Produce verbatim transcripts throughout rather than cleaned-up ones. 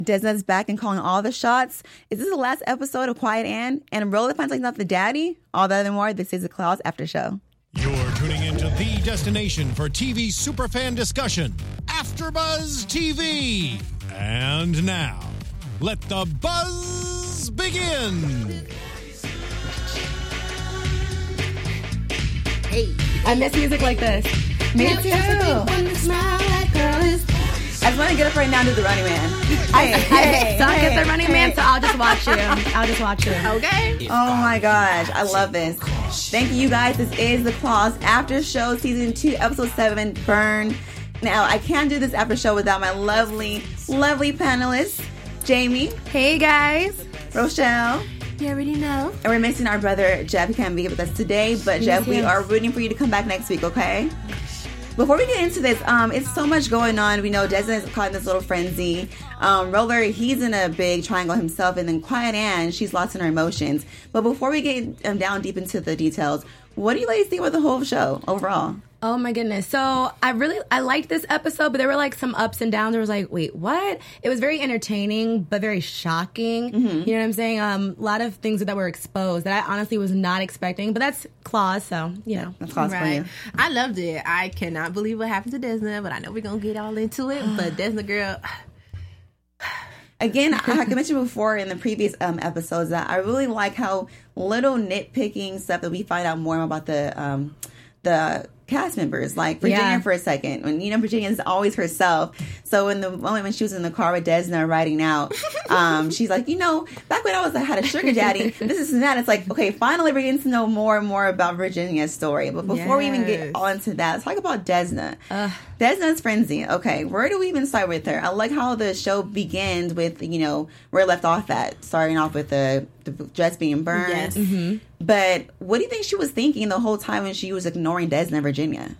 Desna's back and calling all the shots. Is this the last episode of Quiet Anne? And Roller finds like not the daddy? All that and more. This is the Klaus After Show. You're tuning into the destination for T V superfan discussion, AfterBuzz T V. And now, let the buzz begin. Hey, I miss music like this. Me too. I just want to get up right now and do the Running Man. I, I suck at the Running Man, so I'll just watch you. I'll just watch you. Okay. Oh my gosh, I love this. Thank you guys. This is the Klaus After Show, Season two, Episode seven, Burn. Now, I can't do this after show without my lovely, lovely panelists, Jamie. Hey, guys. Rochelle. You already know. And we're missing our brother, Jeff. He can't be with us today, but Jeff, we are rooting for you to come back next week, okay? Before we get into this, um, it's so much going on. We know Desna is caught in this little frenzy. Um, Roller, he's in a big triangle himself, and then Quiet Anne, she's lost in her emotions. But before we get um, down deep into the details, what do you ladies think about the whole show overall? Oh my goodness. So I really, I liked this episode, but there were like some ups and downs. There was like, wait, what? It was very entertaining, but very shocking. Mm-hmm. You know what I'm saying? Um, a lot of things that were exposed that I honestly was not expecting, but that's Klaus, so, you know. That's Klaus right. for you. I loved it. I cannot believe what happened to Desna, but I know we're going to get all into it. But Desna, girl... Again, like I mentioned before in the previous um, episodes, that I really like how little nitpicking stuff that we find out more about the um, the cast members. Like Virginia yeah. for a second. When, you know, Virginia is always herself. So in the moment when she was in the car with Desna riding out, um, she's like, you know, back when I was I had a sugar daddy, this is and that. It's like, okay, finally we're getting to know more and more about Virginia's story. But before yes. we even get on to that, let's talk about Desna. Uh. Desna's frenzy. Okay, where do we even start with her? I like how the show begins with, you know, where it left off at, starting off with the, the dress being burned. Yes. Mm-hmm. But what do you think she was thinking the whole time when she was ignoring Desna and Virginia?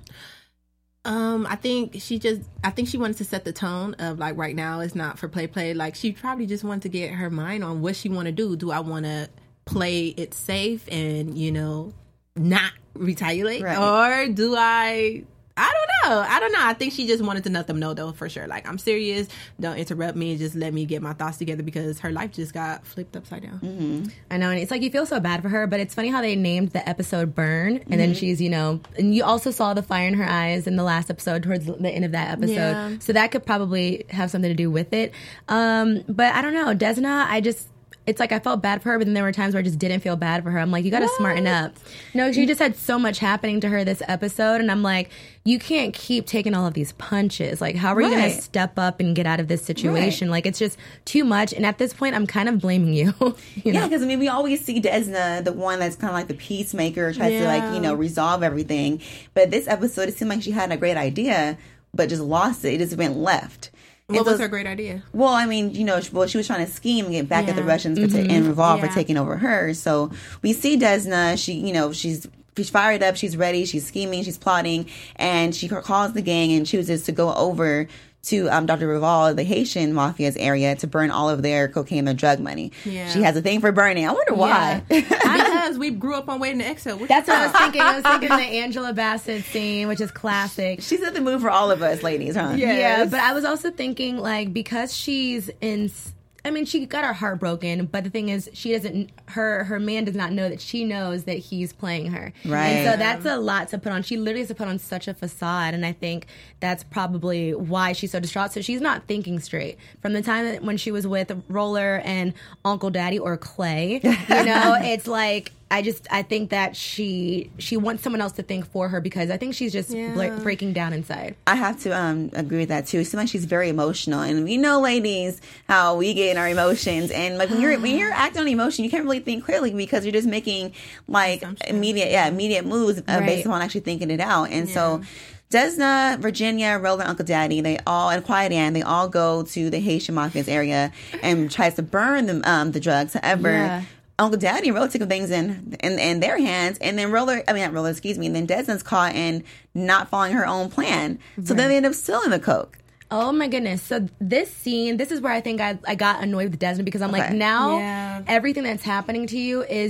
Um, I think she just, I think she wanted to set the tone of like right now it's not for play play. Like she probably just wanted to get her mind on what she want to do. Do I want to play it safe and, you know, not retaliate? Right. Or do I, I don't know. I don't know. I think she just wanted to let them know though, for sure. Like, I'm serious. Don't interrupt me and just let me get my thoughts together because her life just got flipped upside down. Mm-hmm. I know, and it's like you feel so bad for her, but it's funny how they named the episode Burn, and Mm-hmm. then she's, you know, and you also saw the fire in her eyes in the last episode towards the end of that episode. Yeah. So that could probably have something to do with it. Um, but I don't know. Desna, I just... It's like I felt bad for her, but then there were times where I just didn't feel bad for her. I'm like, you got to smarten up. No, she just had so much happening to her this episode, and I'm like, you can't keep taking all of these punches. Like, how are you going Right. to step up and get out of this situation? Right. Like, it's just too much, and at this point, I'm kind of blaming you. you Yeah, know? because I mean, we always see Desna, the one that's kind of like the peacemaker, tries to like, you know, resolve everything. But this episode, it seemed like she had a great idea, but just lost it. It just went left. What And was so- her great idea? Well, I mean, you know, she, well, she was trying to scheme and get back at the Yeah. Russians for ta- and Revolve Yeah. for taking over her. So we see Desna. She, you know, she's she's fired up. She's ready. She's scheming. She's plotting, and she calls the gang and chooses to go over to um, Doctor Revolve, the Haitian mafia's area, to burn all of their cocaine, their drug money. Yeah. She has a thing for burning. I wonder why. Because we grew up on Waiting to Exhale. What That's you what I was thought? thinking. I was thinking the Angela Bassett scene, which is classic. She's at the mood for all of us, ladies, huh? Yeah. Yeah, Yes. but I was also thinking, like, because she's in... I mean, she got her heart broken, but the thing is, she doesn't. Her her man does not know that she knows that he's playing her, Right. And so that's a lot to put on. She literally has to put on such a facade, and I think that's probably why she's so distraught. So she's not thinking straight from the time that when she was with Roller and Uncle Daddy or Clay. You know, it's like I just I think that she she wants someone else to think for her because I think she's just Yeah. bla- breaking down inside. I have to um, agree with that too. It seems like she's very emotional, and we know, ladies, how we get in our emotions. And like when you're when you're acting on emotion, you can't really think clearly because you're just making like immediate, yeah, immediate moves uh, Right. based upon actually thinking it out. And so, Desna, Virginia, Roller, Uncle Daddy, they all, and Quiet Anne, they all go to the Haitian mafia's area and tries to burn the um, the drugs. However, Yeah. Uncle Daddy and Roller taking things in, in in their hands, and then Roller, I mean not Roller, excuse me, and then Desna's caught in not following her own plan. So then they end up stealing the coke. Oh my goodness. So this scene, this is where I think I, I got annoyed with Desna because I'm like, Okay. now Yeah. everything that's happening to you is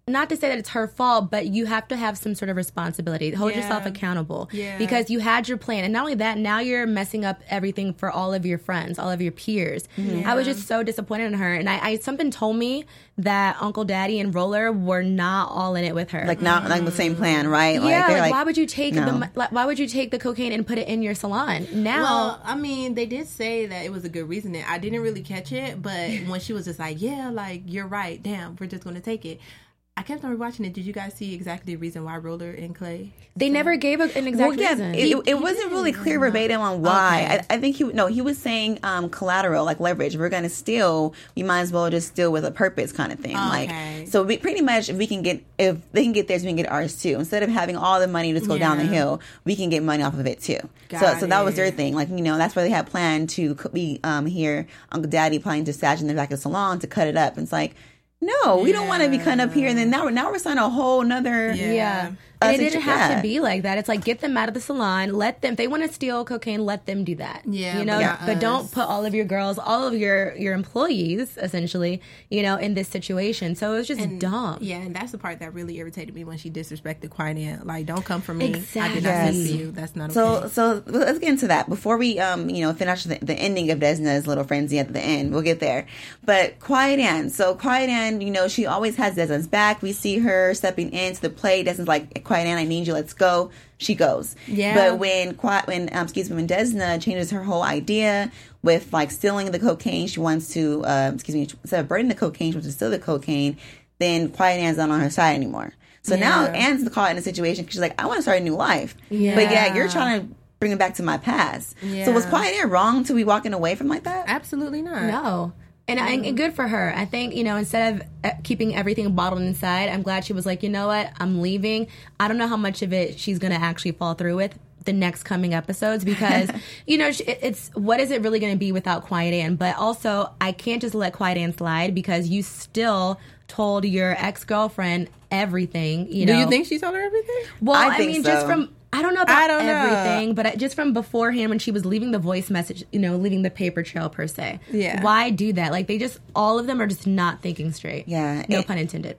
not to say that it's her fault, but you have to have some sort of responsibility. Hold yeah. yourself accountable. Yeah. Because you had your plan. And not only that, now you're messing up everything for all of your friends, all of your peers. Yeah. I was just so disappointed in her. And I, I something told me that Uncle Daddy and Roller were not all in it with her. Like, not like the same plan, right? Yeah, like, like, like why would you take no. the like, why would you take the cocaine and put it in your salon? Now, well, I mean, they did say that it was a good reasoning. I didn't really catch it, but when she was just like, "Yeah, like you're right. Damn, we're just going to take it." I kept on rewatching it. Did you guys see exactly the reason why Roller and Clay? they said? never gave a, an exact Well, yeah, reason. it, it, it wasn't really clear verbatim on why. Okay. I, I think he no, he was saying um, collateral, like leverage. If we're going to steal, we might as well just steal with a purpose, kind of thing. Okay. Like, so we pretty much, if we can get, if they can get theirs, we can get ours too. Instead of having all the money just go down the Yeah. hill, we can get money off of it too. Got so, so that was it. their thing. Like, you know, that's why they had planned to be um, here. Uncle Daddy planning to stash in the back of the salon to cut it up. And it's like, no, we don't want to be cut up here. And then now, now we're signing a whole nother. Yeah. Yeah. Uh, And it situ- didn't have yeah. to be like that. It's like, get them out of the salon. Let them, if they want to steal cocaine, let them do that. Yeah, You know, but not but don't us. put all of your girls, all of your, your employees, essentially, you know, in this situation. So it was just And- dumb. Yeah, and that's the part that really irritated me when she disrespected Quiet. Like, don't come for me. I Exactly. did not send Yes. for you. That's not So, okay. so let's get into that before we, um, you know, finish the, the ending of Desna's little frenzy at the end. We'll get there. But Quiet Ann. So Quiet Ann, you know, she always has Desna's back. We see her stepping into the play. Desna's like, Quiet Ann, I need you. Let's go. She goes. Yeah. But when Quiet, when um, excuse me, when Desna changes her whole idea with like stealing the cocaine, she wants to, uh, excuse me, instead of burning the cocaine, she wants to steal the cocaine. Then Quiet Ann's not on her side anymore. So now Yeah. Anne's caught in a situation because she's like, I want to start a new life. Yeah. But yeah, you're trying to bring it back to my past. Yeah. So was Quiet Ann wrong to be walking away from like that? Absolutely not. No. And, I, and good for her. I think, you know, instead of uh, keeping everything bottled inside, I'm glad she was like, you know what, I'm leaving. I don't know how much of it she's going to actually fall through with the next coming episodes because, you know, she- it's what is it really going to be without Quiet Ann? But also, I can't just let Quiet Ann slide because you still told your ex-girlfriend everything, you know. Do you think she told her everything? Well, I I, think mean, so. just from I don't know about I don't know. everything, but I- just from beforehand when she was leaving the voice message, you know, leaving the paper trail per se. Yeah. Why do that? Like they just all of them are just not thinking straight. Yeah, No it- pun intended.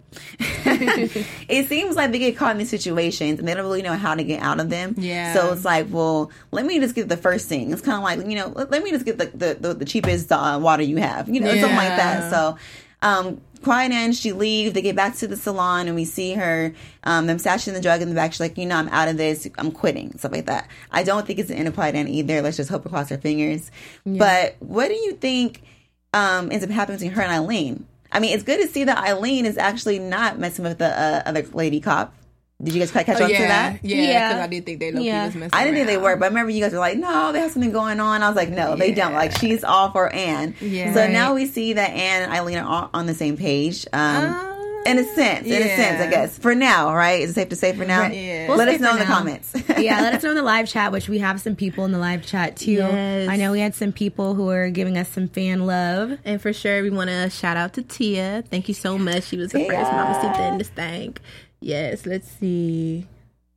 It seems like they get caught in these situations and they don't really know how to get out of them. Yeah. So it's like, well, let me just get the first thing. It's kind of like, you know, let, let me just get the, the, the, the cheapest uh, water you have, you know, something like that. Yeah. So, um, Quiet Ann, she leaves. They get back to the salon and we see her, um, them stashing the drug in the back. She's like, you know, I'm out of this. I'm quitting. Stuff like that. I don't think it's the end of Quiet Ann either. Let's just hope we cross our fingers. But what do you think um, ends up happening between her and Eileen? I mean, it's good to see that Eileen is actually not messing with the uh, other lady cop. Did you guys quite catch Oh, on yeah. to that? Yeah, Yeah. because I did think they low-key Yeah. was messing I didn't think they around. were, but I remember you guys were like, no, they have something going on. I was like, no, they don't. Yeah. Like, she's all for Anne. Yeah. So Right. now we see that Anne and Eileen are all on the same page. Um, Uh, in a sense, in a yeah. sense, I guess. For now, right? Is it safe to say for now? Right. Yeah. We'll Let say us know for in the now. comments. Yeah, let us know in the live chat, which we have some people in the live chat too. Yes. I know we had some people who are giving us some fan love. And for sure, we want to shout out to Tia. Thank you so much. She was the Tia. first mamacita in this thing. Yes, let's see.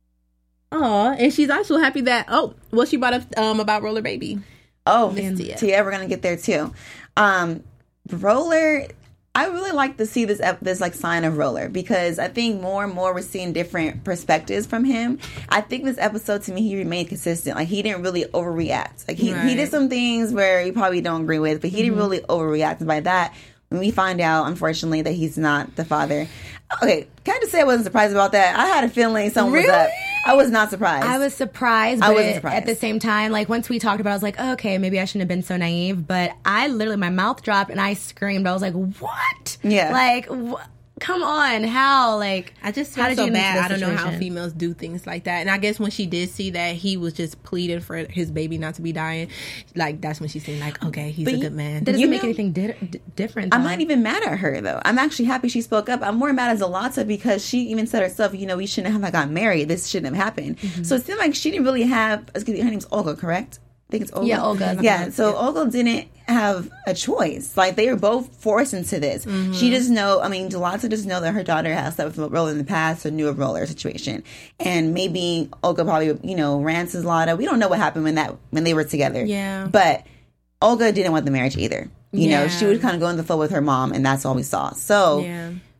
Oh, and she's also happy that, oh, well, she brought up um, about Roller Baby. Oh, Miss Tia. Tia, we're gonna get there too. Um, Roller, I really like to see this ep- this like sign of Roller because I think more and more we're seeing different perspectives from him. I think this episode to me he remained consistent. Like he didn't really overreact. Like he, he Right. did some things where you probably don't agree with, but he didn't really overreact. And by that, when we find out, unfortunately, that he's not the father. Okay, can I just say I wasn't surprised about that? I had a feeling something was Really? up. I was not surprised. I was surprised, I but wasn't surprised. at the same time, like once we talked about it, I was like, oh, okay, maybe I shouldn't have been so naive. But I literally, my mouth dropped and I screamed. I was like, what? Yeah. Like, wh- come on, how? Like, I just how feel did so you get into bad. this I don't know how situation? females do things like that. And I guess when she did see that he was just pleading for his baby not to be dying, like that's when she seemed like, okay, he's But a you- good man. That doesn't You make know- anything di- d- different. I'm though. not even mad at her though. I'm actually happy she spoke up. I'm more mad at Zalata because she even said herself, you know, we shouldn't have got married. This shouldn't have happened. Mm-hmm. So it seemed like she didn't really have. Excuse me, her name's Olga, correct? I think it's Olga. Yeah, Olga. Yeah. So Olga didn't have a choice. Like they were both forced into this. Mm-hmm. She just know. I mean, Zalata just know that her daughter has slept with Roller in the past or knew of Roller situation, and maybe Olga probably you know ran to Zalata. We don't know what happened when that when they were together. Yeah. But Olga didn't want the marriage either. You know, Yeah. she would kind of go in the flow with her mom, and that's all we saw. So, Yeah.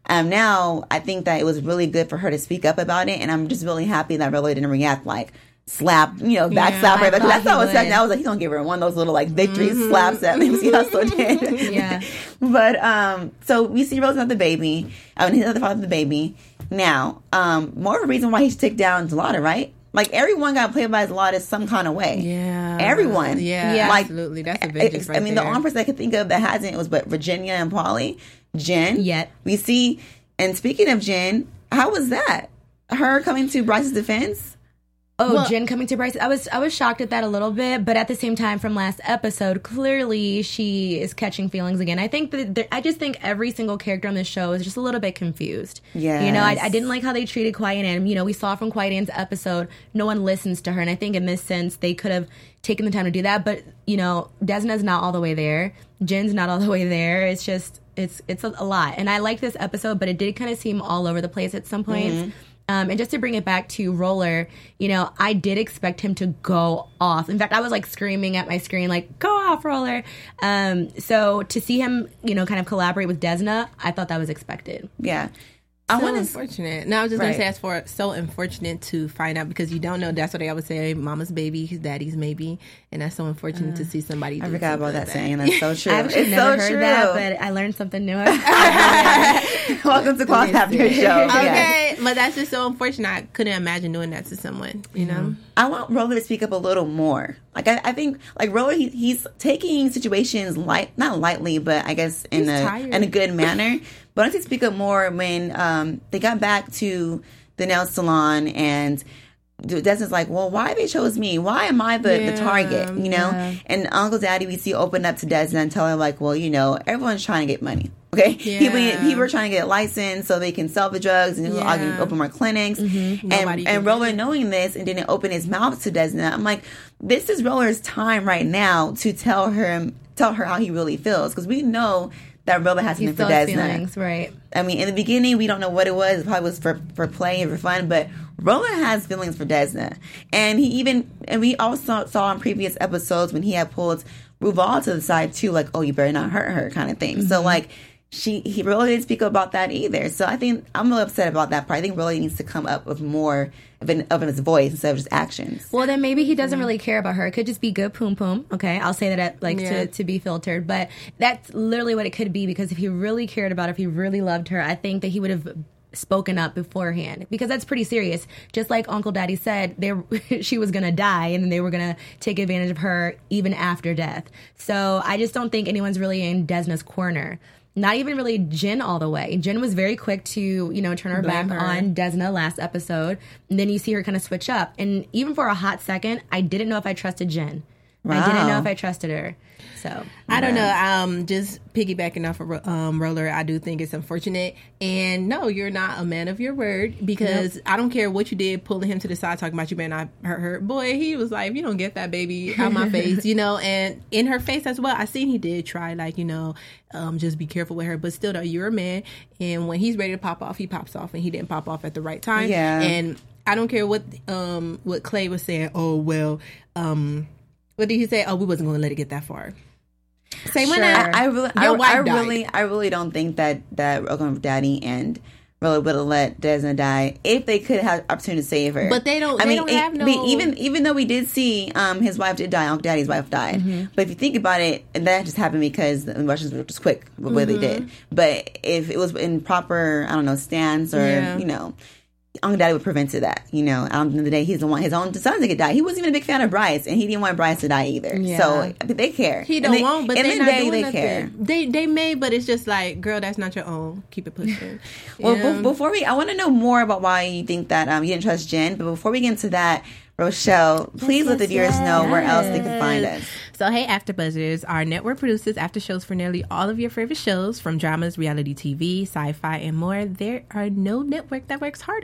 Um, now, I think that it was really good for her to speak up about it, and I'm just really happy that Rolo didn't react like, slap, you know, back yeah, slap her. That's how I was saying. would. I was like, he's gonna give her one of those little like victory mm-hmm. slaps that Nipsey Hussle did. Yeah. But um, so we see Rose have the baby. I mean, he's the father of the baby. Now, um, more of a reason why he should take down Zlata, right? Like everyone got played by Zlata some kind of way. Yeah. Everyone. Yeah. Yeah. Like, absolutely. That's a big difference. I mean, right the there. only person I could think of that hasn't was but Virginia and Paulie. Jen. Yet. We see. And speaking of Jen, how was that? Her coming to Bryce's defense? Oh, Well- Jen coming to Bryce. I was I was shocked at that a little bit, but at the same time, from last episode, clearly she is catching feelings again. I think that there, I just think every single character on this show is just a little bit confused. Yes. You know, I, I didn't like how they treated Quiet Ann. You know, we saw from Quiet Ann's episode, no one listens to her, and I think in this sense they could have taken the time to do that. But you know, Desna's not all the way there. Jen's not all the way there. It's just it's it's a, a lot, and I liked this episode, but it did kind of seem all over the place at some points. Mm-hmm. Um, and just to bring it back to Roller, you know, I did expect him to go off. In fact, I was like screaming at my screen, like, go off, Roller. Um, so to see him, you know, kind of collaborate with Desna, I thought that was expected. Yeah. I so want to. unfortunate. No, I was just Right. gonna say, as for so unfortunate to find out because you don't know. That's what I would say. Mama's baby, his daddy's maybe, and that's so unfortunate uh, to see somebody. I do forgot about something that like saying. That's so true. I actually It's never so heard true. that, but I learned something new. Welcome to Class After Show. Yes. Okay, but that's just so unfortunate. I couldn't imagine doing that to someone. You know. Mm-hmm. I want Roller to speak up a little more. Like I, I think, like Roller, he, he's taking situations light, not lightly, but I guess in He's a tired. in a good manner. But I want to speak up more when um, they got back to the nail salon and Desna's like, well, why they chose me? Why am I the, Yeah, the target? You know? yeah. And Uncle Daddy, we see open up to Desna and tell her like, well, you know, everyone's trying to get money. Okay, Yeah. people people are trying to get a license so they can sell the drugs and Yeah. I can open more clinics. Mm-hmm. Nobody And and can- Roller knowing this and didn't open his mouth to Desna. I'm like, this is Roller's time right now to tell her tell her how he really feels because we know that Roller has He something for still has Desna. feelings, right? I mean, in the beginning, we don't know what it was. It probably was for, for play and for fun, but Roller has feelings for Desna. And he even, and we also saw in previous episodes when he had pulled Ruval to the side too, like, oh, you better not hurt her kind of thing. Mm-hmm. So, like, she, he really didn't speak about that either. So I think, I'm really upset about that part. I think Roller needs to come up with more of, an, of his voice instead of just actions. Well, then maybe he doesn't really care about her. It could just be good poom poom. Okay, I'll say that at, like Yeah. to, to be filtered, but that's literally what it could be because if he really cared about her, if he really loved her, I think that he would have spoken up beforehand because that's pretty serious. Just like Uncle Daddy said, they she was gonna die and then they were gonna take advantage of her even after death. So I just don't think anyone's really in Desna's corner. Not even really Jen all the way. Jen was very quick to, you know, turn her Blame back her. on Desna last episode. And then you see her kind of switch up. And even for a hot second, I didn't know if I trusted Jen. I didn't know Wow. if I trusted her. So I don't know. Um, just piggybacking off of um, Roller, I do think it's unfortunate. And no, you're not a man of your word because nope. I don't care what you did, pulling him to the side, talking about you better not hurt her. Boy, he was like, if you don't get that baby out my face, you know, and in her face as well. I seen he did try, like, you know, um, just be careful with her. But still, though, you're a man. And when he's ready to pop off, he pops off. And he didn't pop off at the right time. Yeah. And I don't care what um, what Clay was saying. Oh, well, um, what did he say? Oh, we wasn't going to let it get that far. Same Sure. with I, I really, I, Your wife I died. really, I really don't think that that Uncle Daddy and Roller would have let Desna die if they could have opportunity to save her. But they don't. I they mean, don't it- have no. but even even though we did see um, his wife did die, Uncle Daddy's wife died. Mm-hmm. But if you think about it, and that just happened because the Russians were just quick with what Mm-hmm. they did. But if it was in proper, I don't know, stance or Yeah. you know. Uncle Daddy would prevent that, you know. At the end of the day, he's the one his own son to get die. He wasn't even a big fan of Bryce, and he didn't want Bryce to die either. Yeah. So but they care. He And don't they, want, but at the they end of not the day, doing they nothing. care. They they may, but it's just like, girl, that's not your own. Keep it pushing. Well, Yeah. be- before we, I want to know more about why you think that um, you didn't trust Jen. But before we get into that, Rochelle, please let the yes, viewers know where yes. else they can find us. So, hey, AfterBuzzers, our network produces after shows for nearly all of your favorite shows, from dramas, reality T V, sci-fi, and more. There are no network that works harder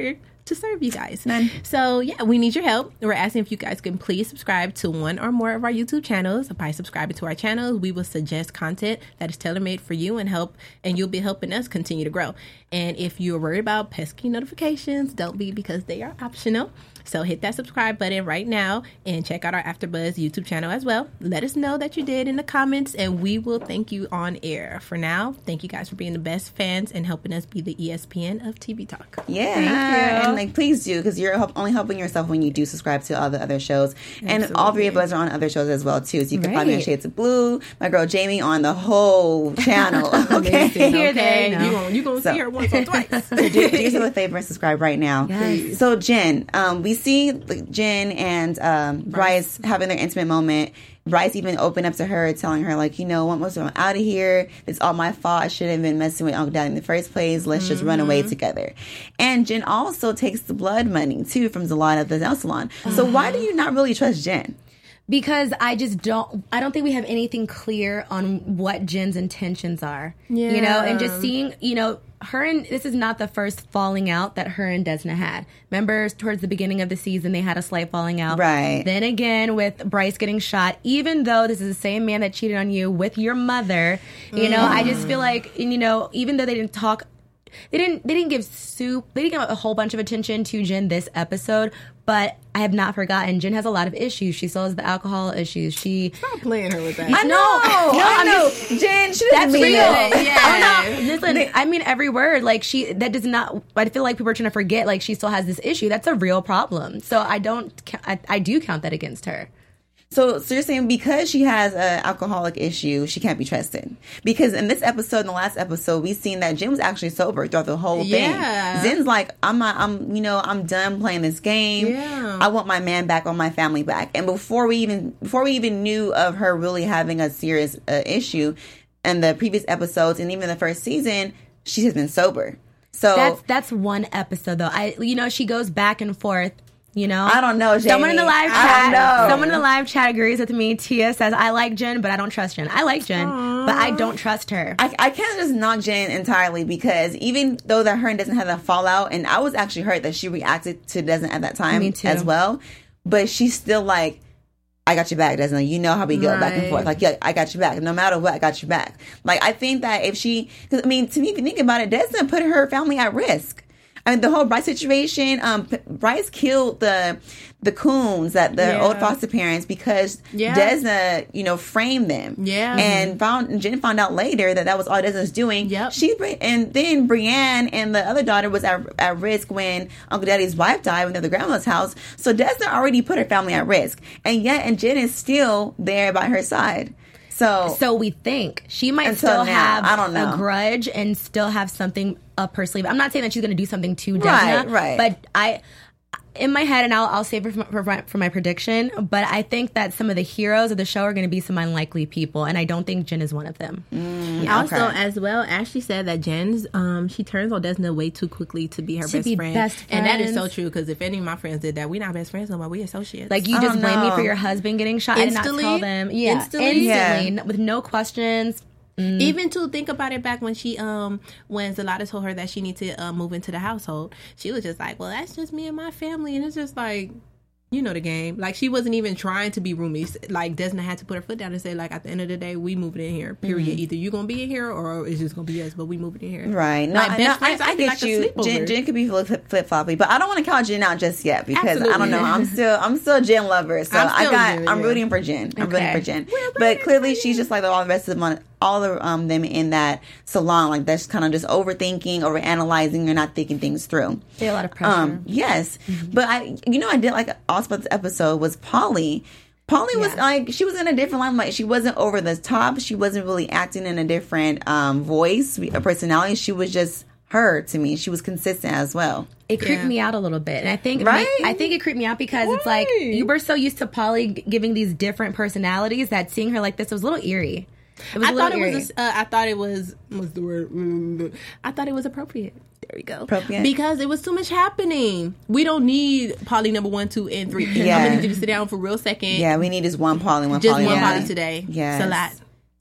to serve you guys. None. So yeah, we need your help. We're asking if you guys can please subscribe to one or more of our YouTube channels. By subscribing to our channels, we will suggest content that is tailor-made for you and help, and you'll be helping us continue to grow. And if you're worried about pesky notifications, don't be, because they are optional. So hit that subscribe button right now and check out our AfterBuzz YouTube channel as well. Let us know that you did in the comments, and we will thank you on air. For now, thank you guys for being the best fans and helping us be the E S P N of T V talk. Yeah, Thank you. and like please do, because you're help, only helping yourself when you do subscribe to all the other shows. And Absolutely. all three of us are on other shows as well too. So you can find me on Right. Shades of Blue, my girl Jamie on the whole channel. Okay, Here, there, You no. gonna, you gonna So- see her once or twice. do, do yourself a favor and subscribe right now. Yes. So Jen, um, we see like, Jen and um, Bryce having their intimate moment. Bryce even opened up to her, telling her, like, you know, once I'm out of here, it's all my fault. I shouldn't have been messing with Uncle Daddy in the first place. Let's just run away together. And Jen also takes the blood money, too, from Zalon at the nail salon. So why do you not really trust Jen? Because I just don't, I don't think we have anything clear on what Jen's intentions are. You know, Yeah. and just seeing, you know, her and, this is not the first falling out that her and Desna had. Remember, towards the beginning of the season, they had a slight falling out. Right. Then again, with Bryce getting shot, even though this is the same man that cheated on you with your mother, you know, I just feel like, you know, even though they didn't talk, they didn't they didn't give soup they didn't give a whole bunch of attention to Jen this episode, but I have not forgotten Jen has a lot of issues. She still has the alcohol issues. She Stop playing her with that. I know. no, I I'm know. just- Jen, she that's doesn't mean real. it. Yeah. Oh, no. Listen, I mean every word. Like she, that does not. I feel like people are trying to forget. Like she still has this issue. That's a real problem. So I don't. I, I do count that against her. So, so you're saying because she has an alcoholic issue, she can't be trusted? Because in this episode, in the last episode, we seen that Jen was actually sober throughout the whole Yeah. thing. Zen's like, I'm not, I'm, you know, I'm done playing this game. Yeah. I want my man back, I want my family back. And before we even, before we even knew of her really having a serious uh, issue, in the previous episodes and even the first season, she has been sober. So That's that's one episode though. I you know she goes back and forth. You know, I don't know, Jamie. Someone in the live I chat, don't know. someone in the live chat agrees with me. Tia says, "I like Jen, but I don't trust Jen. I like Jen, but I don't trust her." I, I can't just knock Jen entirely, because even though that her and doesn't have that fallout, and I was actually hurt that she reacted to Desmond at that time Me too. as well, but she's still like, I got your back, Desmond. You know how we go back and Right. forth. Like, yeah, I got your back. No matter what, I got your back. Like, I think that if she, because I mean, to me, if you think about it, Desmond put her family at risk. I mean, the whole Bryce situation, um, P- Bryce killed the the coons, that the Yeah. old foster parents, because Yeah. Desna, you know, framed them. Yeah. And found and Jen found out later that that was all Desna's doing. Yep. She br- and then Brienne and the other daughter was at, at risk when Uncle Daddy's wife died when they were at the grandma's house. So Desna already put her family at risk, and yet and Jen is still there by her side. So, So we think she might Until still now, have I don't know. a grudge and still have something up her sleeve. I'm not saying that she's going to do something to Desna, Right, right. but I, in my head, and I'll, I'll save it for, for, my- for my prediction, but I think that some of the heroes of the show are going to be some unlikely people, and I don't think Jen is one of them. Also, Okay. as well, Ashley said that Jen's um she turns on Desna way too quickly to be her To best be friend, best and that is so friends. true. Because if any of my friends did that, we're not best friends no more. We associates. Like, you I just don't blame me know. for your husband getting shot. I did not Instantly? tell them. Yeah, Instantly? instantly, Yeah. n- with no questions. Even to think about it, back when she um when Zalata told her that she needed to uh, move into the household, she was just like, well, that's just me and my family, and it's just like, you know the game. Like, she wasn't even trying to be roomies. Like, Desna had to put her foot down and say, like, at the end of the day, we moving in here. Period. Mm-hmm. Either you gonna be in here or it's just gonna be us. But we moving in here. right. No, Like, I- best no, friends, I, I I'd be get like a you. sleepover. Jen, Jen could be flip floppy, but I don't want to count Jen out just yet, because I don't Absolutely. know. I'm still I'm still a Jen lover, so I'm I still got Jen, I'm yeah. rooting for Jen. I'm rooting Okay. for Jen. But clearly, she's just like all the rest of them, all the um them in that salon. Like, that's kind of just overthinking, overanalyzing, or not thinking things through. They have a lot of pressure. Um, yes, but I, you know, I did like also about this episode was Polly. Polly was Yes. like, she was in a different limelight. She wasn't over the top. She wasn't really acting in a different um voice, a personality. She was just her to me. She was consistent as well. It creeped Yeah. me out a little bit, and I think Right? I think it creeped me out because it's like Why? you were so used to Polly g- giving these different personalities that seeing her like this was a little eerie. It was a I little thought it eerie. was. A, uh, I thought it was. What's the word? Mm, I thought it was appropriate. There we go. Appropriate? Because it was too much happening. We don't need Polly number one, two, and three. Yeah. I'm gonna need you to sit down for a real second. Yeah, we need just one Polly, one Just Polly, one one Polly Polly today. Yes. It's a lot.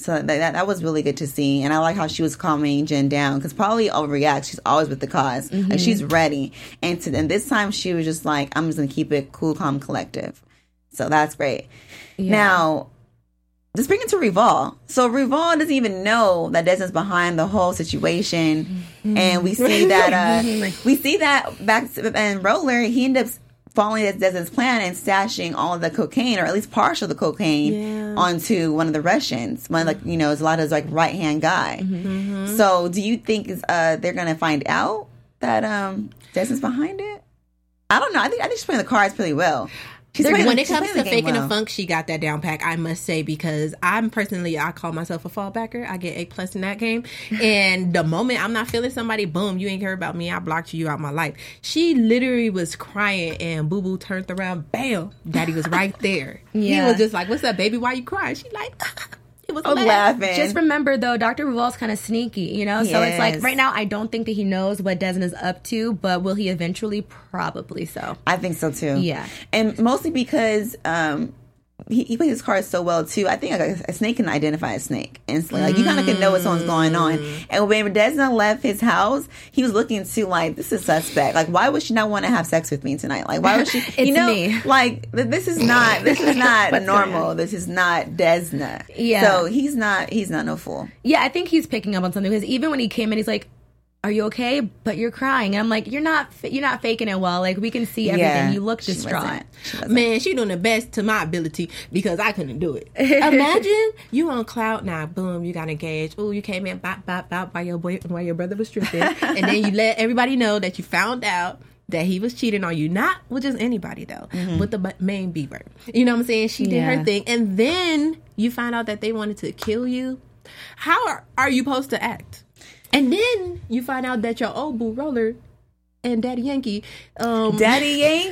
So that, that that was really good to see. And I like how she was calming Jen down, because probably overreacts. She's always with the cause. Mm-hmm. Like, she's ready. And, to, and this time she was just like, I'm just going to keep it cool, calm, collective. So that's great. Yeah. Now, let's bring it to Revol. So Revol doesn't even know that Desmond's behind the whole situation. Mm-hmm. And we see that, uh, we see that back and Roller, he ended up following Desmond's plan and stashing all of the cocaine, or at least partial of the cocaine, yeah. onto one of the Russians. One, like, you know, is a lot of his like right hand guy. Mm-hmm. So, do you think uh, they're gonna find out that um, Desmond's behind it? I don't know. I think I think she's playing the cards pretty well. She's when playing, it comes to faking well. a funk, she got that down pack, I must say, because I'm personally, I call myself a fallbacker. I get A plus in that game. And the moment I'm not feeling somebody, boom, you ain't care about me. I blocked you out my life. She literally was crying, and Boo Boo turned around, bam, Daddy was right there. Yeah. He was just like, what's up, baby? Why you crying? She like, it was laughing. laughing. Just remember, though, Doctor Revol's kind of sneaky, you know? So yes. It's like, right now, I don't think that he knows what Desmond is up to, but will he eventually? Probably so. I think so, too. Yeah. And mostly because um, he, he plays his cards so well, too. I think like, a, a snake can identify a snake instantly. Like, you kind of can know what's going on. And when Desmond left his house, he was looking to, like, this is suspect. Like, why would she not want to have sex with me tonight? Like, why would she? It's you know, me. Like, this is not, this is not normal. This is not Desna. Yeah. So he's not, he's not no fool. Yeah, I think he's picking up on something, because even when he came in, he's like, are you okay? But you're crying. And I'm like, you're not you're not faking it well. Like, we can see everything. Yeah, you look distraught. She wasn't. She wasn't. Man, she doing the best to my ability, because I couldn't do it. Imagine you on cloud nine, boom, you got engaged. Oh, you came in, bop, bop, bop, while your boy, while your brother was stripping. And then you let everybody know that you found out that he was cheating on you. Not with just anybody, though. Mm-hmm. With the main Beaver. You know what I'm saying? She did yeah. her thing. And then you find out that they wanted to kill you. How are, are you supposed to act? And then you find out that your old boo Roller and Daddy Yankee, um, Daddy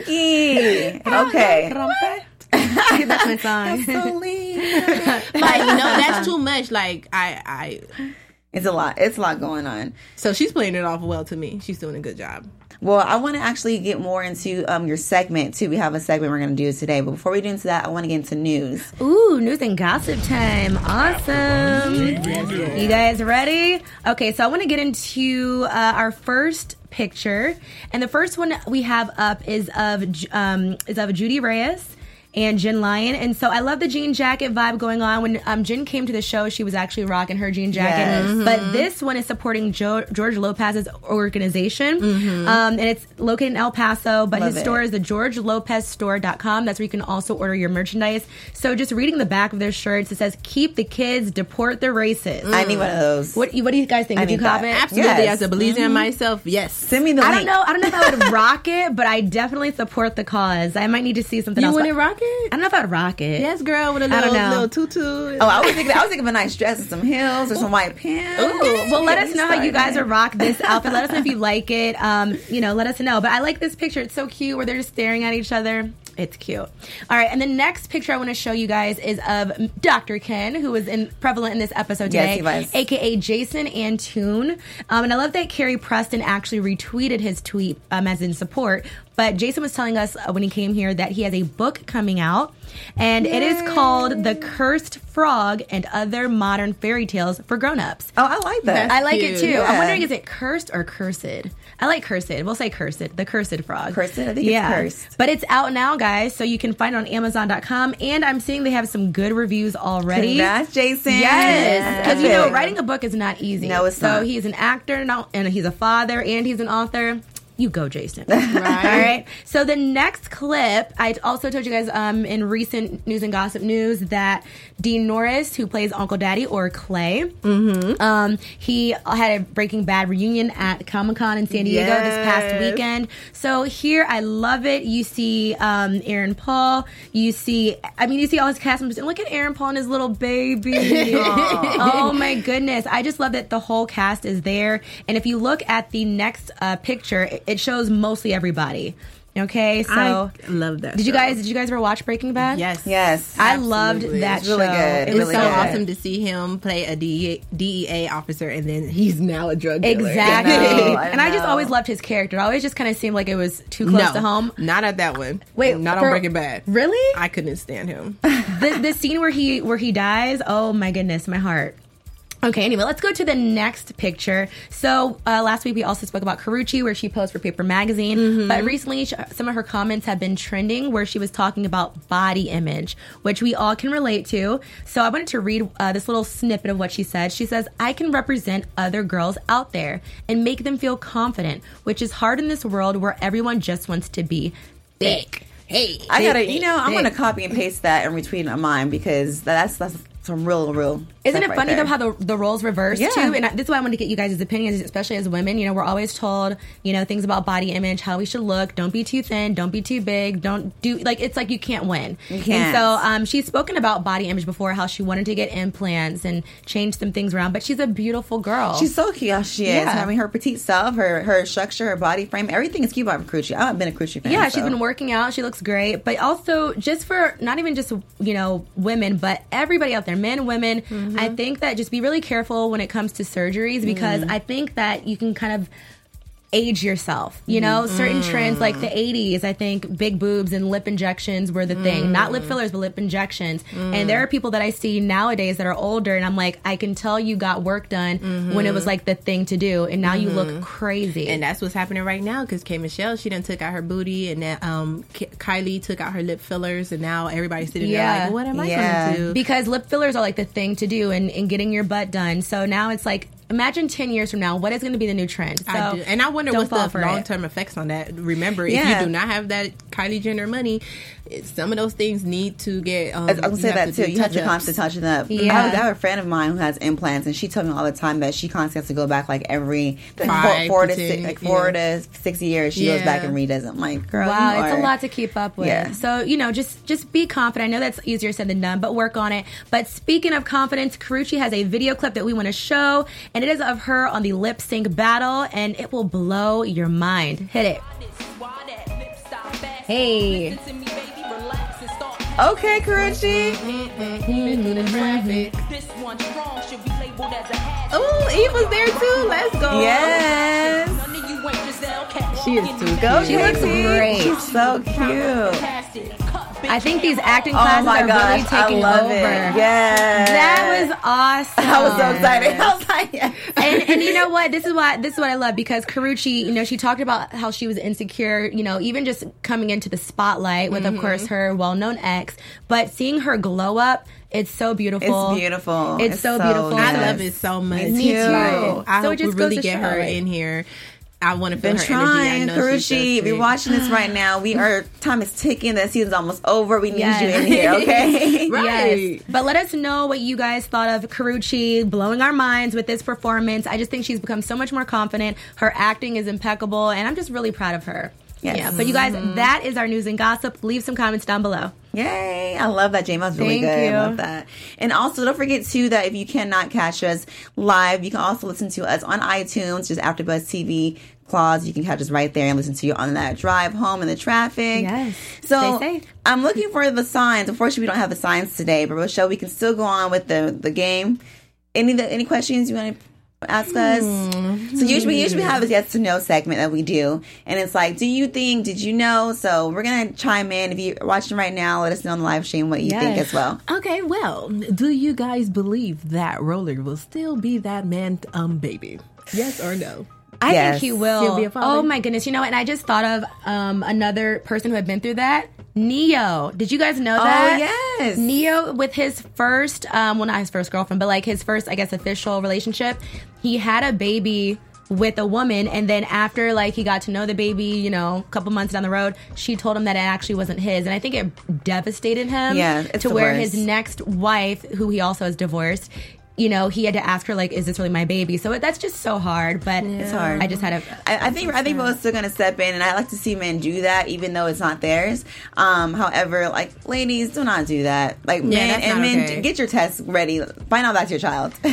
Yankee. Okay, that's my song. That's so lean. Like, no, that's too much. Like, I, I, it's a lot. It's a lot going on. So she's playing it off well to me. She's doing a good job. Well, I want to actually get more into um, your segment, too. We have a segment we're going to do today. But before we get into that, I want to get into news. Ooh, news and gossip time. Awesome. You guys ready? Okay, so I want to get into uh, our first picture. And the first one we have up is of um, is of Judy Reyes and Jen Lyon. And so I love the jean jacket vibe going on. When um, Jen came to the show, she was actually rocking her jean jacket. Yes. Mm-hmm. But this one is supporting jo- George Lopez's organization. Mm-hmm. Um, and it's located in El Paso. But love his it. store is the george lopez store dot com. That's where you can also order your merchandise. So just reading the back of their shirts, it says, keep the kids, deport the racists. Mm. I need one of those. What, what do you guys think? I Did you comment? That. Absolutely. Yes. As a believer mm-hmm. in myself, yes. Send me the I link. don't know. I don't know if I would rock it, but I definitely support the cause. I might need to see something you else. You wouldn't rock it? I don't know if I'd rock it. Yes, girl, with a little, little tutu. Oh, I was thinking I was thinking of a nice dress and some heels or some white pants. Ooh, well, let us know how you guys are rock this outfit. Let us know if you like it. Um, you know, let us know. But I like this picture. It's so cute where they're just staring at each other. It's cute. All right, and the next picture I want to show you guys is of Doctor Ken, who was in, prevalent in this episode today, yes, he was. a k a. Jason Antoon. Um, and I love that Carrie Preston actually retweeted his tweet um, as in support. But Jason was telling us uh, when he came here that he has a book coming out, and Yay. It is called The Cursed Frog and Other Modern Fairy Tales for Grown-Ups. Oh, I like that. That's I like cute. it, too. Yeah. I'm wondering, is it cursed or cursed? I like cursed. We'll say cursed. The Cursed Frog. Cursed? I think yeah. it's cursed. But it's out now, guys, so you can find it on amazon dot com, and I'm seeing they have some good reviews already. Congrats, Jason. Yes. Because, you know, writing a book is not easy. No, it's so not. So he's an actor, now, and he's a father, and he's an author. You go, Jason. Right. All right. So the next clip, I also told you guys um, in recent news and gossip news that Dean Norris, who plays Uncle Daddy or Clay, mm-hmm. um, he had a Breaking Bad reunion at Comic-Con in San Diego yes. this past weekend. So here, I love it. You see um, Aaron Paul. You see, I mean, you see all his cast members. And look at Aaron Paul and his little baby. Oh, my goodness. I just love that the whole cast is there. And if you look at the next uh, picture, it shows mostly everybody. Okay, so I love that. Did you show. guys? Did you guys ever watch Breaking Bad? Yes, Yes. I absolutely. loved that It's really show. good. It was Really so good. awesome to see him play a D E A officer, and then he's now a drug dealer. Exactly. I know, I and I just know. always loved his character. It always just kind of seemed like it was too close no, to home. not at that one. Wait, not for- on Breaking Bad. Really? I couldn't stand him. the, the scene where he where he dies. Oh my goodness, my heart. Okay, anyway, let's go to the next picture. So uh, last week we also spoke about Karrueche, where she posed for Paper Magazine. Mm-hmm. But recently, sh- some of her comments have been trending, where she was talking about body image, which we all can relate to. So I wanted to read uh, this little snippet of what she said. She says, "I can represent other girls out there and make them feel confident, which is hard in this world where everyone just wants to be thick." Hey, I thick, gotta, thick, you know, I'm thick. gonna copy and paste that and retweet it on mine because that's that's some real, real. Isn't stuff it right funny there. though how the the roles reverse Yeah. too? And I, this is why I wanted to get you guys' opinions, especially as women. You know, we're always told, you know, things about body image, how we should look. Don't be too thin. Don't be too big. Don't do like it's like you can't win. You can't. And so um, she's spoken about body image before, how she wanted to get implants and change some things around. But she's a beautiful girl. She's so cute how she is. Yeah. I mean, her petite self, her her structure, her body frame, everything is cute about Karrueche. I've been a Karrueche fan. Yeah, so. she's been working out. She looks great. But also, just for not even just, you know, women, but everybody out there, men, women, Mm-hmm. I think that just be really careful when it comes to surgeries because Mm. I think that you can kind of age yourself. You know, Mm-hmm. certain trends like the eighties, I think big boobs and lip injections were the thing. Not Mm. lip fillers, but lip injections. And there are people that I see nowadays that are older, and I'm like, I can tell you got work done when it was like the thing to do, and now you look crazy. And that's what's happening right now because K. Michelle, she done took out her booty, and that, um, K- Kylie took out her lip fillers, and now everybody's sitting Yeah. there like, what am I Yeah. going to do? Because lip fillers are like the thing to do and, and getting your butt done. So now it's like, imagine ten years from now, what is going to be the new trend? So I do. And I wonder don't what's fall the for it. long-term effects on that. Remember, Yeah. if you do not have that Kylie Jenner money, it, some of those things need to get. Um, I was gonna say that too. do You have to touch-ups. constantly touch it up. Yeah. I have, I have a friend of mine who has implants, and she told me all the time that she constantly has to go back like every Five four, four to to six, ten, like four yeah. to six years. She goes Yeah. back and redoes it. I'm like, girl, Wow, you it's a are- lot to keep up with. Yeah. So, you know, just just be confident. I know that's easier said than done, but work on it. But speaking of confidence, Karrueche has a video clip that we want to show, and it is of her on the lip sync battle, and it will blow your mind. Hit it. Hey. Okay, Karrueche. Oh, Eve was there too. Let's go. Yes. She is too Go, cute. She looks Casey. great. She's so cute. I think these acting Oh classes my are gosh, really taking I love over. it. Yes. That was awesome. I was so excited. I was like, yes. and, and you know what? This is why this is what I love because Karrueche, you know, she talked about how she was insecure, you know, even just coming into the spotlight with, Mm-hmm. of course, her well-known ex. But seeing her glow up, it's so beautiful. It's beautiful. It's so beautiful. I nice. love it so much. Me too. Like, I So it hope just we really goes to get show, her like- in here. I want to feel Been her trying, energy. I know she's Karrueche. If you're just- watching this right now, we our time is ticking. The season's almost over. We need Yes. you in here, okay? Right. Yes. But let us know what you guys thought of Karrueche blowing our minds with this performance. I just think she's become so much more confident. Her acting is impeccable, and I'm just really proud of her. Yes. Yeah. But you guys, that is our news and gossip. Leave some comments down below. Yay! I love that, Jamie. That was really Thank good. you. I love that. And also, don't forget too that if you cannot catch us live, you can also listen to us on iTunes. Just AfterBuzz T V clause. You can catch us right there and listen to you on that drive home in the traffic. Yes. So Stay safe. I'm looking for the signs. Unfortunately, we don't have the signs today, but Rochelle, we can still go on with the the game. Any the, any questions you want to ask us? Hmm. So usually, we usually have a yes to no segment that we do, and it's like, do you think? Did you know? So we're gonna chime in. If you're watching right now, let us know on the live stream what you think Yes. as well. Okay, well, do you guys believe that Roller will still be that man um baby? Yes or no? I Yes. think he will. He'll be a father. Oh my goodness! You know, and I just thought of um, another person who had been through that. Neo. Did you guys know that? yes. Neo with his first, um, well, not his first girlfriend, but like his first, I guess, official relationship. He had a baby with a woman, and then after like he got to know the baby, you know, a couple months down the road, she told him that it actually wasn't his, and I think it devastated him. Yeah, it's to the where worst. his next wife, who he also has divorced, you know, he had to ask her, like, is this really my baby? So that's just so hard, but yeah. It's hard. I just had to... I, I think I think Ro's still going to step in, and I like to see men do that, even though it's not theirs. Um, however, like, ladies, do not do that. Like, yeah, men, and men, okay. get your test ready. Find out that's your child. oh,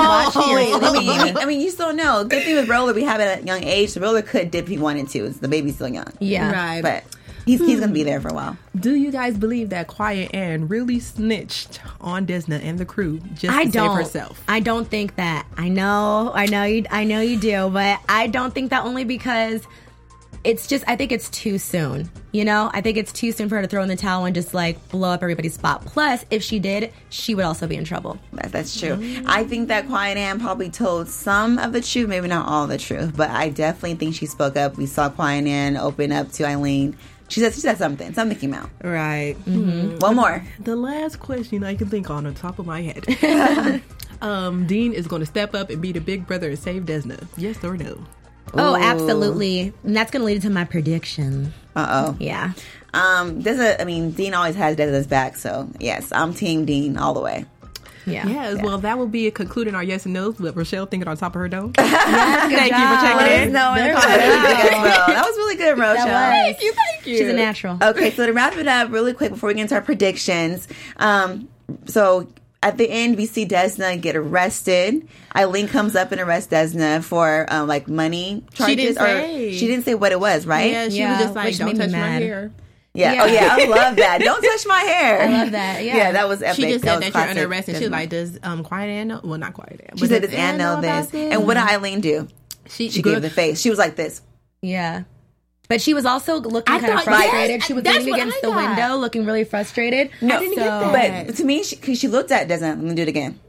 I, mean, I, mean, I mean, you still know. Good thing with Roller, we have it at a young age. The Roller could dip if he wanted to. The baby's still young. Yeah. Right. But he's, he's going to be there for a while. Do you guys believe that Quiet Anne really snitched on Desna and the crew just I to don't. save herself? I don't think that. I know, I know you. I know you do, but I don't think that only because it's just. I think it's too soon. You know, I think it's too soon for her to throw in the towel and just like blow up everybody's spot. Plus, if she did, she would also be in trouble. That, that's true. Mm-hmm. I think that Quiet Anne probably told some of the truth, maybe not all the truth, but I definitely think she spoke up. We saw Quiet Anne open up to Eileen. She said she said something. Something came out. Right. Mm-hmm. One more. The last question I can think on the top of my head. um, Dean is going to step up and be the big brother and save Desna. Yes or no? Oh, Ooh. Absolutely. And that's going to lead into my prediction. Uh-oh. Yeah. Um, Desna, I mean, Dean always has Desna's back, so yes, I'm Team Dean all the way. Yeah. Yes, yeah. Well, that will be concluding our yes and no's with Rochelle thinking on top of her dome. Yes, Thank job. you for checking in. No, There no, that was really good, Rochelle. Thank you, thank you. She's a natural. Okay, so to wrap it up really quick before we get into our predictions, um, so at the end we see Desna get arrested. Eileen comes up and arrests Desna for um, like money charges. She didn't or say. She didn't say what it was, right? Yeah, she Yeah, was just like, which don't made me touch my mad. hair. Yeah. Yeah. Oh yeah, I love that. Don't touch my hair. I love that. Yeah. Yeah, that was epic. She just said was that, classic you're under arrest, and she was Desna. like, "Does um Quiet Anne know?" Well, not Quiet Anne. She but said, does "Does Anne know this?" about And what did Eileen do? She, She gave the face. She was like this. Yeah. But she was also looking I kind of thought- frustrated. yes, she was that's leaning what against I the thought. window, looking really frustrated. No, I didn't so, get that. but to me, she, 'cause she looked at Desna. Let me do it again.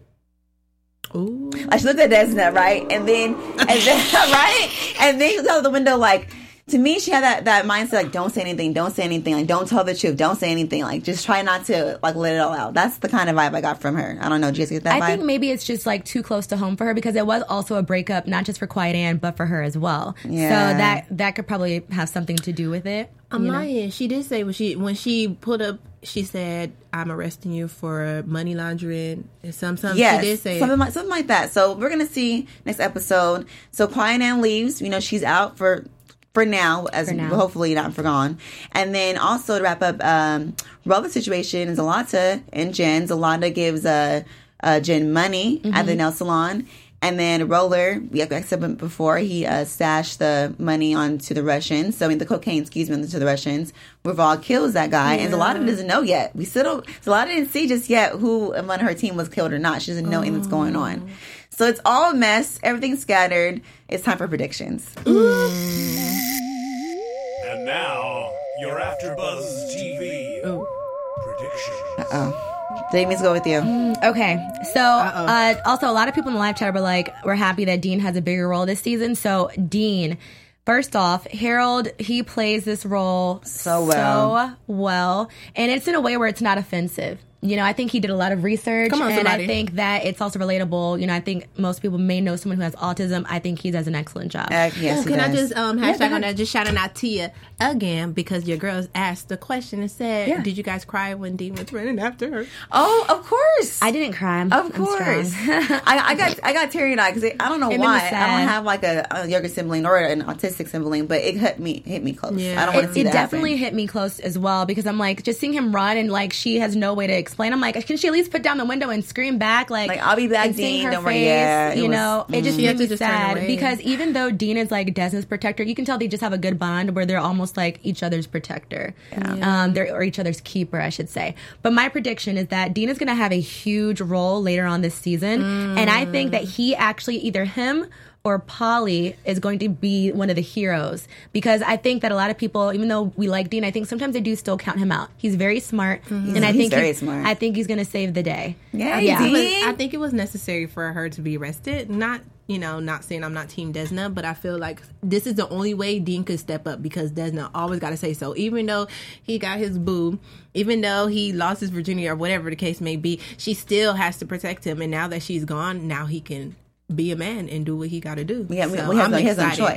Ooh. Like she looked at Desna, right, and then and then right, and then she looked out the window. Like to me, she had that, that mindset, like don't say anything, don't say anything, like don't tell the truth, don't say anything, like just try not to like let it all out. That's the kind of vibe I got from her. I don't know. Did you guys get that I vibe? think maybe it's just like too close to home for her because it was also a breakup, not just for Quiet Anne, but for her as well. Yeah. So that that could probably have something to do with it. I'm you know? lying. She did say when she when she put up. She said, "I'm arresting you for money laundering." And some some Yes, she did say something it. like something like that. So we're gonna see next episode. So Quiet Anne leaves. You know, she's out for for now, as For now. hopefully not for gone. And then also to wrap up, um, Rolla's situation is Zalata and Jen. Zalata gives uh, uh, Jen money Mm-hmm. at the nail salon. And then Roller, we like I said before, he uh, stashed the money onto the Russians. So I mean, the cocaine, excuse me, to the Russians. Raval kills that guy, and Zalata doesn't know yet. We still don't. Zalata didn't see just yet who among her team was killed or not. She doesn't know anything's going on. So it's all a mess. Everything's scattered. It's time for predictions. And now, your AfterBuzz T V predictions. Oh, Jamie's go with you. Okay, so uh, also a lot of people in the live chat were like, we're happy that Dean has a bigger role this season. So Dean, first off, Harold, he plays this role So well. so well, and it's in a way where it's not offensive. You know, I think he did a lot of research, Come on, and somebody. I think that it's also relatable. You know, I think most people may know someone who has autism. I think he does an excellent job. Uh, yes, Oh, he can I does. just um, hashtag on that? Just shouting out Tia again because your girls asked the question and said, Yeah. "Did you guys cry when Dean was running after her?" Oh, of course. I didn't cry. I'm, Of I'm course, strong. I, I got I got teary eyed because I don't know It made me why I sad. don't have like a, a younger sibling or an autistic sibling, but it hit me hit me close. Yeah. I don't want It, to see it that definitely happen. hit me close as well because I'm like, just seeing him run and like she has no way to explain. I'm like, can she at least put down the window and scream back? Like, Like, I'll be back, and seeing Dean, her don't worry. face, Yeah, it you was- know, it just She made had to me just turn sad away. because even though Dean is like Desna's protector, you can tell they just have a good bond where they're almost like each other's protector, um, they're or each other's keeper, I should say. But my prediction is that Dean is going to have a huge role later on this season, and I think that he actually either him or Polly is going to be one of the heroes because I think that a lot of people, even though we like Dean, I think sometimes they do still count him out. He's very smart, and I He's think very he's, smart. I think he's going to save the day. Yeah, Yeah. It was- Dean. I think it was necessary for her to be arrested. Not, you know, not saying I'm not Team Desna, but I feel like this is the only way Dean could step up because Desna always got to say so. Even though he got his boo, even though he lost his virginity or whatever the case may be, she still has to protect him. And now that she's gone, now he can be a man and do what he got to do. Yeah, we, So we have I'm no, he has no excited. choice.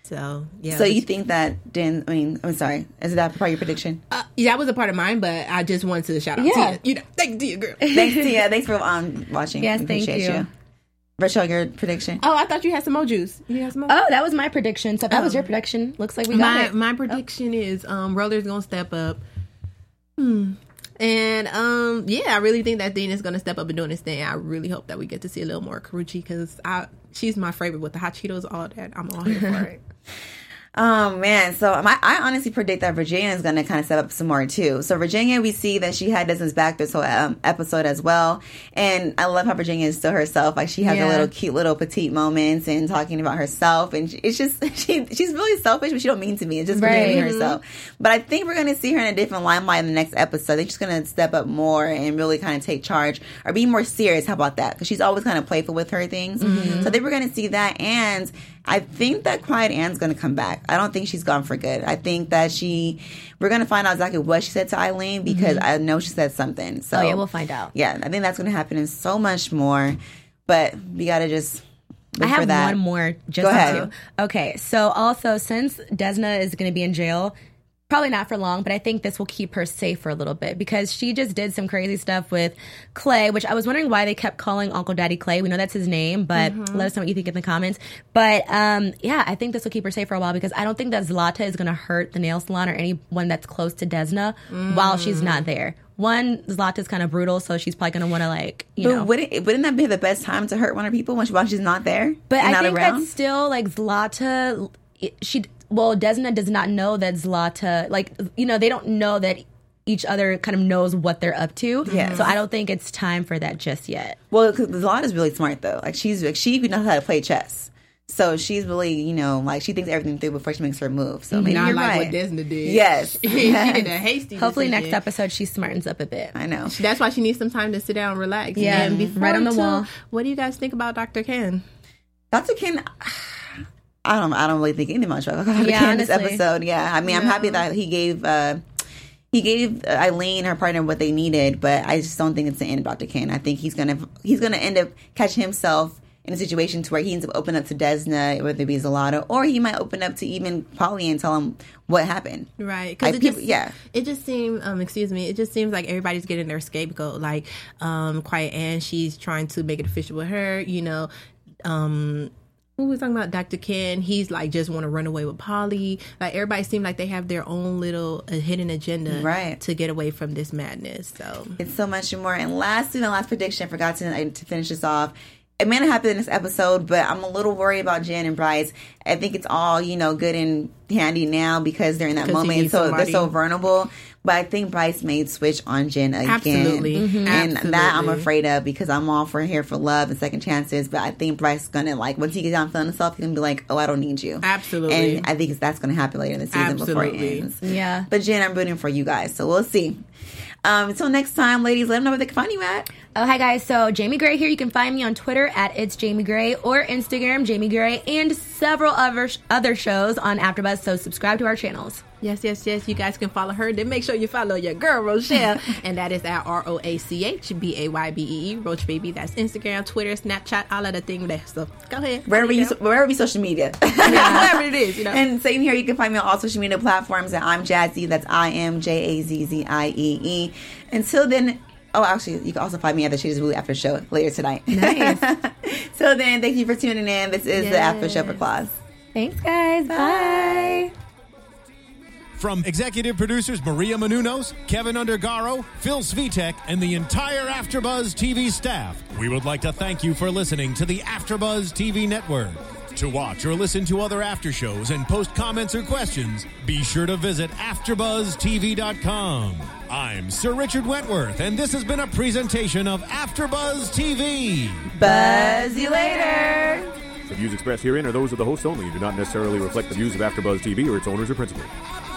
So yeah. So you think that Dan? I mean, I'm sorry. Is that part of your prediction? Uh, yeah, that was a part of mine, but I just wanted to shout out Yeah. Tia. You know, thank you, girl. Thanks, Tia. Thanks for um watching. Yes, We thank appreciate you. Rachel, your prediction? Oh, I thought you had some more juice. You had some more? Oh, that was my prediction. So if that was your prediction. Looks like we got my it. my prediction is um Roller's gonna step up. Hmm. And um yeah, I really think that Dean is gonna step up and doing his thing. I really hope that we get to see a little more Karuchi because I she's my favorite with the hot Cheetos, all that. I'm all here for it. Oh man, so my, I honestly predict that Virginia is going to kind of step up some more too. So Virginia, we see that she had Desmond's back this whole um, episode as well, and I love how Virginia is still herself. Like she has Yeah. a little cute little petite moments and talking about herself, and it's just she she's really selfish, but she don't mean to be. It's just Right. being herself. But I think we're going to see her in a different limelight in the next episode. I think she's going to step up more and really kind of take charge or be more serious. How about that? Because she's always kind of playful with her things. Mm-hmm. So I think we're going to see that, and I think that Quiet Anne's going to come back. I don't think she's gone for good. I think that she, we're going to find out exactly what she said to Eileen because I know she said something. So Oh, yeah, we'll find out. Yeah, I think that's going to happen and so much more. But we got to just look I have for that. one more just Go ahead. on to. Okay, so also since Desna is going to be in jail, probably not for long, but I think this will keep her safe for a little bit because she just did some crazy stuff with Clay, which I was wondering why they kept calling Uncle Daddy Clay. We know that's his name, but Mm-hmm. let us know what you think in the comments. But um, yeah, I think this will keep her safe for a while because I don't think that Zlata is going to hurt the nail salon or anyone that's close to Desna while she's not there. One, Zlata's kind of brutal, so she's probably going to want to like, you But know. wouldn't, wouldn't that be the best time to hurt one of her people when she, while she's not there? But and I not think around? that's still like Zlata. She well, Desna does not know that Zlata. Like you know, they don't know that each other kind of knows what they're up to. Yes. So I don't think it's time for that just yet. Well, because Zlata's really smart though. Like she's like, she knows how to play chess. So she's really, you know, like she thinks everything through before she makes her move. So maybe Not you're like right. what Desna did. Yes. she did a hasty. Hopefully decision. next episode she smartens up a bit. I know. That's why she needs some time to sit down and relax. Yeah, and before right on the too, wall. What do you guys think about Doctor Ken? Doctor Ken, I don't. I don't really think anything much about Doctor Yeah, Ken this honestly. episode. Yeah, I mean, I'm happy that he gave uh, he gave Eileen, her partner, what they needed, but I just don't think it's the end of Doctor Ken. I think he's gonna he's gonna end up catching himself in a situation to where he ends up opening up to Desna, whether it be Zalata, or he might open up to even Polly and tell him what happened. Right, I- because it people- just yeah. it just seems um excuse me, it just seems like everybody's getting their scapegoat. Like um, Quiet Anne, she's trying to make it official with her. You know, um, who was talking about Doctor Ken? He's like just want to run away with Polly. Like everybody seems like they have their own little uh, hidden agenda, Right. to get away from this madness. So It's so much more. And lastly, the last prediction, I forgot to, to finish this off. It may not happen in this episode, but I'm a little worried about Jen and Bryce. I think it's all, you know, good and handy now because they're in that 'Cause he moment. needs So somebody. they're so vulnerable. But I think Bryce made switch on Jen again. Absolutely. Mhm. And that I'm Absolutely. afraid of because I'm all for here for love and second chances. But I think Bryce is going to, like, once he gets down feeling himself, he's going to be like, oh, I don't need you. Absolutely. And I think that's going to happen later in the season before it Absolutely. ends. Yeah. But Jen, I'm rooting for you guys. So we'll see. Um, until next time, ladies, let them know where they can find you at. Oh, hi guys. So Jamie Gray here. You can find me on Twitter at It's Jamie Gray or Instagram Jamie Gray and several other other shows on AfterBuzz. So subscribe to our channels. yes, yes, yes, you guys can follow her. Then make sure you follow your girl Rochelle, and that is at R O A C H B A Y B E E Roach Baby. That's Instagram, Twitter, Snapchat, all of the things there. So go ahead, Wherever you, go. wherever you social media. whatever it is, you know. And same here, you can find me on all social media platforms at I'm Jazzy. That's I M J A Z Z I E E. Until then, oh, actually, you can also find me at the She's Really After Show later tonight. Nice. Till then, thank you for tuning in. This is the After Show for Claus. Thanks, guys. Bye. From executive producers Maria Menounos, Kevin Undergaro, Phil Svitek, and the entire AfterBuzz T V staff, we would like to thank you for listening to the AfterBuzz T V network. To watch or listen to other after shows and post comments or questions, be sure to visit after buzz T V dot com. I'm Sir Richard Wentworth, and this has been a presentation of AfterBuzz T V. Buzz you later. The views expressed herein are those of the hosts only and do not necessarily reflect the views of AfterBuzz T V or its owners or principals.